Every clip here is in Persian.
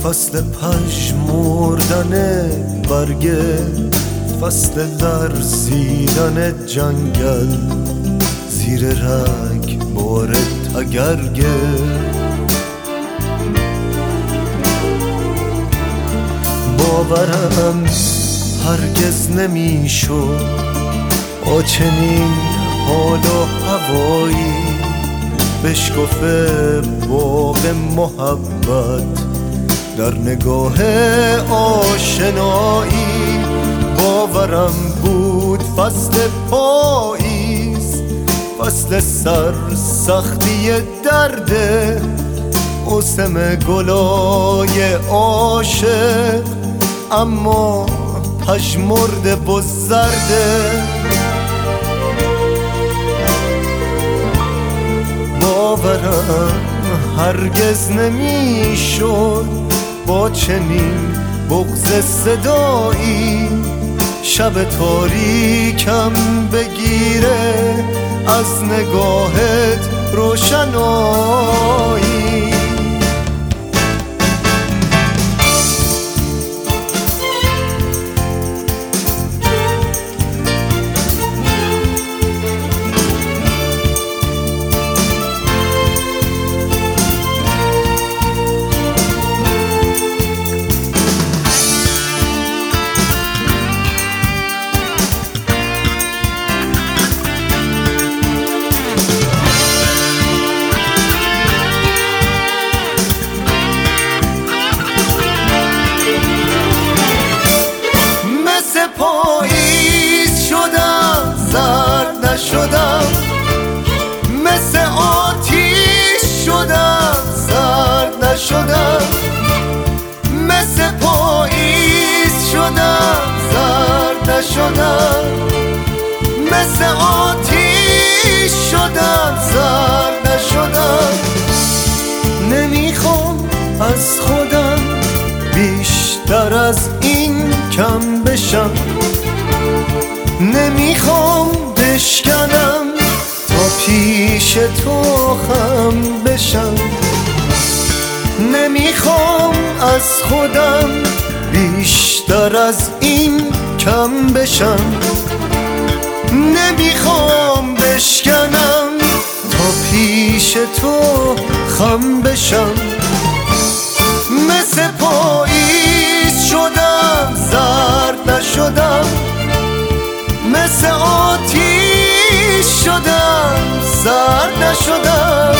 فصل پژمردن برگه، فصل لرزیدن جنگل، زیر رگ بار تگرگه. باورم هرگز نمیشد با چنین حال و هوایی بشکفه باغ محبت در نگاه آشنایی. باورم بود فصل پاییز، فصل سرسختی درده، موسم گلای عاشق، اما پژمرده و زرده. باورم هرگز نمیشد با چنین بغض صدایی شب تاریکم بگیره از نگاهت روشنایی. پاییز شدم زرد نشدم، مثل آتیش شدم زرد نشدم، مثل پاییز شدم زرد نشدم، مثل آتیش شدم زرد نشدم. نمیخوام از خودم بیشتر از این کم بشم، نمیخوام بشکنم تا پیش تو خم بشم، نمیخوام از خودم بیشتر از این کم بشم، نمیخوام بشکنم تا پیش تو خم بشم. مثل پاییز شدم زرد نشدم، مثل آتیش شدم زرد نشدم.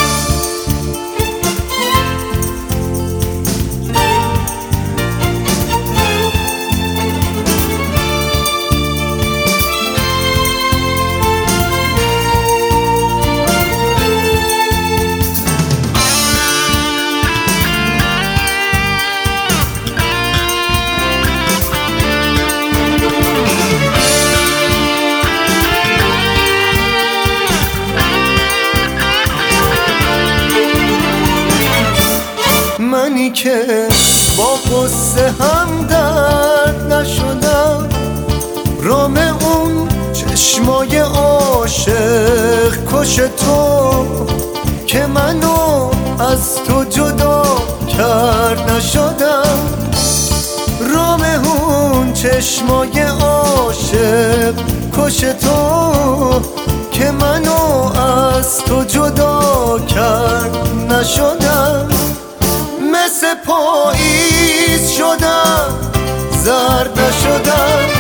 منی که با قصه هم درد نشدم، رام اون چشمای عاشق کش تو که منو از تو جدا کرد نشدم، رام اون چشمای عاشق کش تو که منو از تو جدا کرد نشدم. مثل پاییز شدم زرد نشدم،